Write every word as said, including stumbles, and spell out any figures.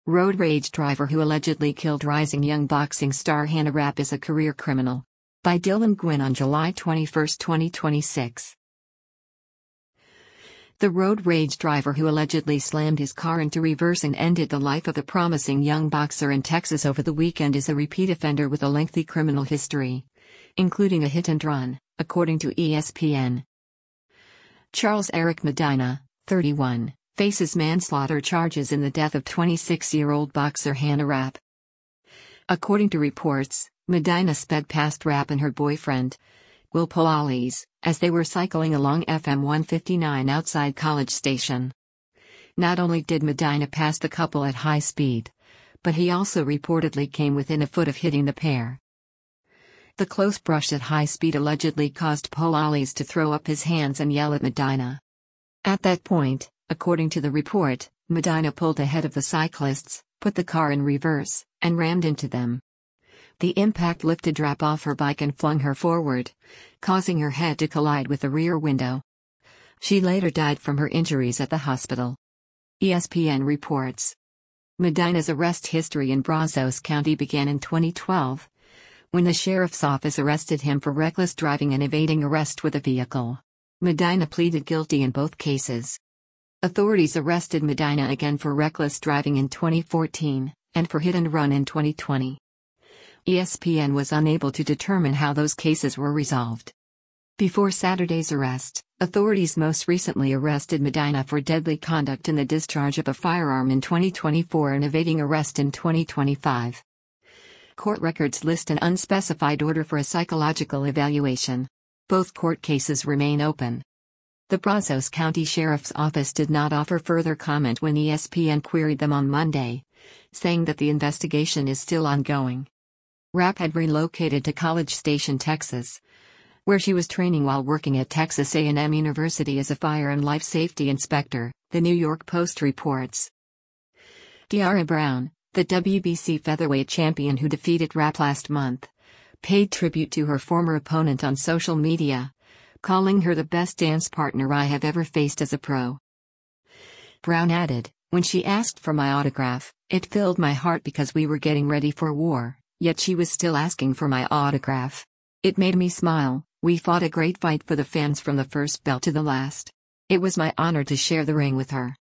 Road rage driver who allegedly killed rising young boxing star Hannah Rapp is a career criminal. By Dylan Gwynn on July twenty-first, twenty twenty-six. The road rage driver who allegedly slammed his car into reverse and ended the life of a promising young boxer in Texas over the weekend is a repeat offender with a lengthy criminal history, including a hit and run, according to E S P N. Charles Eric Medina, thirty-one, faces manslaughter charges in the death of twenty-six-year-old boxer Hannah Rapp. According to reports, Medina sped past Rapp and her boyfriend, Will Polalis, as they were cycling along F M one fifty-nine outside College Station. Not only did Medina pass the couple at high speed, but he also reportedly came within a foot of hitting the pair. The close brush at high speed allegedly caused Polalis to throw up his hands and yell at Medina. At that point, according to the report, Medina pulled ahead of the cyclists, put the car in reverse, and rammed into them. The impact lifted Rapp off her bike and flung her forward, causing her head to collide with the rear window. She later died from her injuries at the hospital. E S P N reports. Medina's arrest history in Brazos County began in twenty twelve, when the sheriff's office arrested him for reckless driving and evading arrest with a vehicle. Medina pleaded guilty in both cases. Authorities arrested Medina again for reckless driving in twenty fourteen, and for hit and run in twenty twenty. E S P N was unable to determine how those cases were resolved. Before Saturday's arrest, authorities most recently arrested Medina for deadly conduct in the discharge of a firearm in twenty twenty-four and evading arrest in twenty twenty-five. Court records list an unspecified order for a psychological evaluation. Both court cases remain open. The Brazos County Sheriff's Office did not offer further comment when E S P N queried them on Monday, saying that the investigation is still ongoing. Rapp had relocated to College Station, Texas, where she was training while working at Texas A and M University as a fire and life safety inspector, the New York Post reports. De'Ara Brown, the W B C featherweight champion who defeated Rapp last month, paid tribute to her former opponent on social media, calling her the best dance partner I have ever faced as a pro. Brown added, "When she asked for my autograph, it filled my heart because we were getting ready for war, yet she was still asking for my autograph. It made me smile. We fought a great fight for the fans from the first bell to the last. It was my honor to share the ring with her."